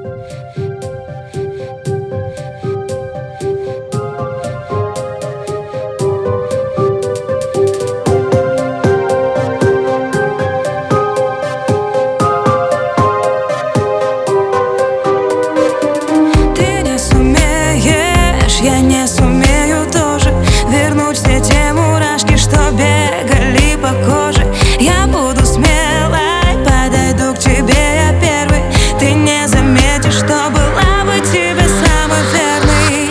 Я не сумею тоже вернуть все те мурашки, что бегали по коже. Я буду смелой, подойду к тебе я первый. Ты не заметишь, что была бы тебе самой верной.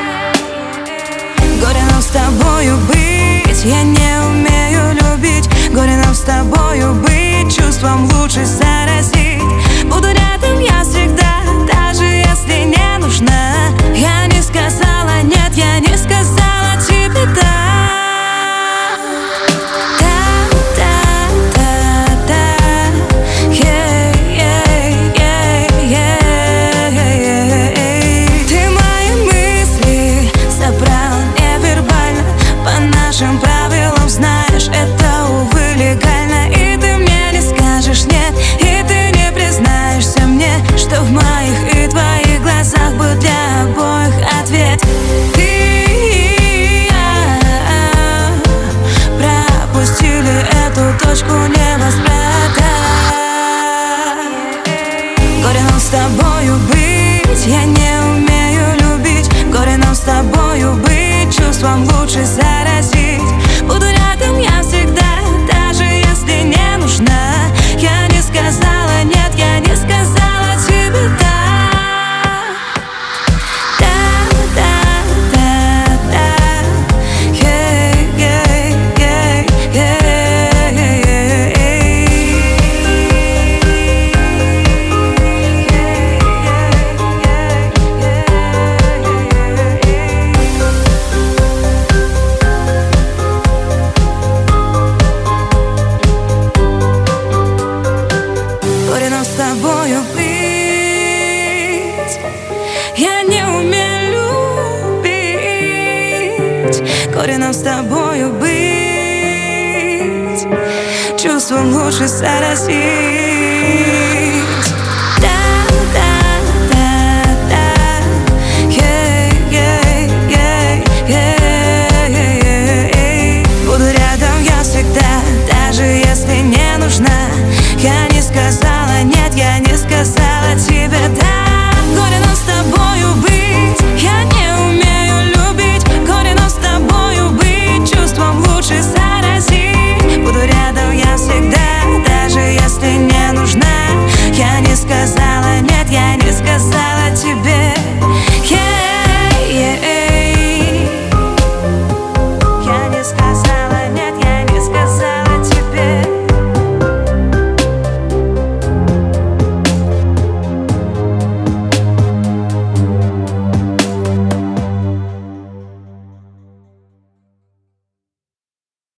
Горе нам с тобою быть, я не умею любить. Горе нам с тобою быть, чувством лучше заразить. Буду рядом я всегда, даже если не нужна. Я не сказала нет, я не сказала тебе да. Ты мои мысли собрал невербально, по нашим правилам знаешь, это увы легально. И ты мне не скажешь нет, и ты не признаешься мне, что в моих и твоих глазах был для обоих ответ. Ты и я пропустили эту точку невозврата. Горе нам с тобою быть, я не умею любить. Горе нам с тобою быть, чувством лучше заразить. Буду рядом я всегда, даже если не нужна. Я не сказала нет, я не сказала тебе да. С тобою быть, я не умею любить. Горе нам с тобою быть, чувством лучше заразить.